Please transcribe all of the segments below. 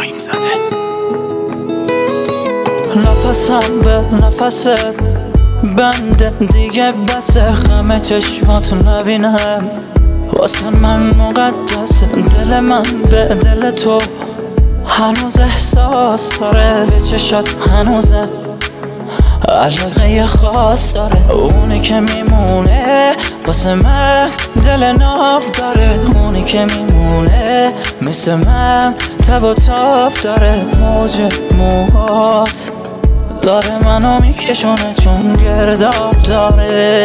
ابراهیم زاده. نفسم به نفست بنده دیگه بس، غم چشماتو نبینم واسه من مقدس. دل من به دل تو هنوز احساس داره، به چشات هنوزه علاقه خاص داره. اونی که میمونه واسه من دل ناب داره، اونی که میمونه مثل من تب و تاب داره. موج موهات داره منو میکشونه چون گرداب داره.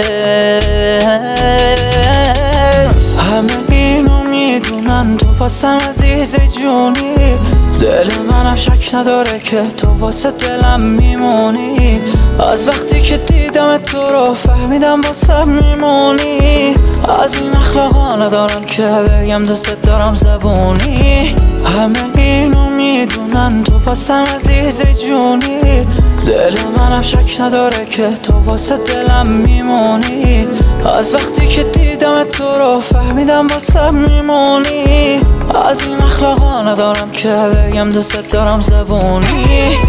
همه اینو میدونن تو واسم عزیز جونی، دل منم شک نداره که تو واسه دلم میمونی. از وقتی که دیدم تو رو فهمیدم واسه میمونی. از این اخلاقا ندارم که بگم دوست دارم زبونی. همه اینو میدونن تو واسم عزیز جونی، دل منم شک نداره که تو واسه دلم میمونی. از وقتی که دیدم تو رو فهمیدم واسه میمونی. از این اخلاقا ندارم که بگم دوست دارم زبونی.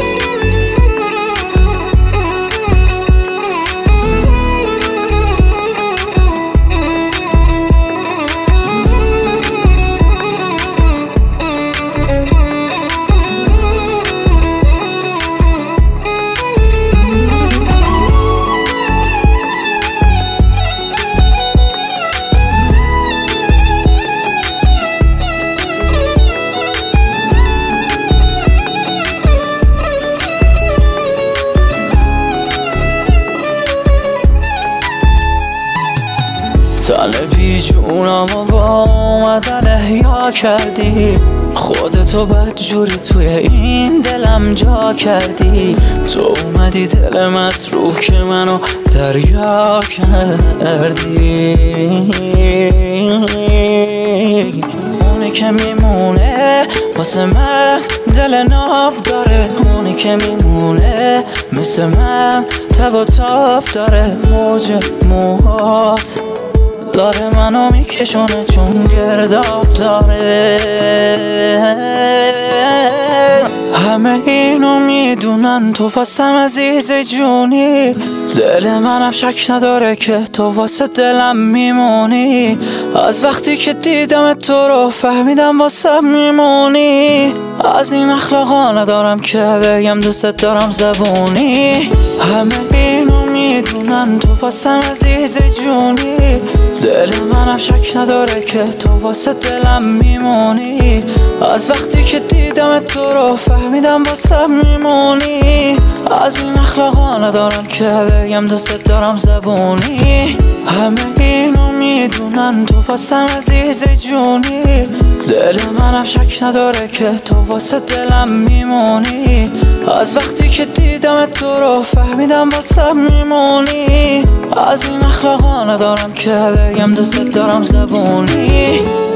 تن بی جونم و با اومدن احیا کردی، خودتو بدجوری توی این دلم جا کردی. تو اومدی دل متروک منو دریا کردی. اونی که میمونه واسه من دل ناب داره، اونی که میمونه مثل من تب و تاب داره. موج موهات داره منو میکشونه چون گرداب داره. همه اینو میدونن تو واسم عزیز جونی، دل منم شک نداره که تو واسه دلم میمونی. از وقتی که دیدم تو رو فهمیدم واسه میمونی. از این اخلاقا ندارم که بگم دوست دارم زبونی. همه اینو میدونن تو واسم عزیز جونی، دل منم شک نداره که تو واسه دلم میمونی. از وقتی که دیدم تو رو فهمیدم واسه میمونی. از این اخلاقا ندارم که بگم دوست دارم زبونی. همه اینو میدونن تو واسم عزیز جونی، دل منم شک نداره که تو واسه دلم میمونی. از وقتی که دیدم تو رو فهمیدم واسه میمونی. از این اخلاقا ندارم که بگم دوست دارم زبونی.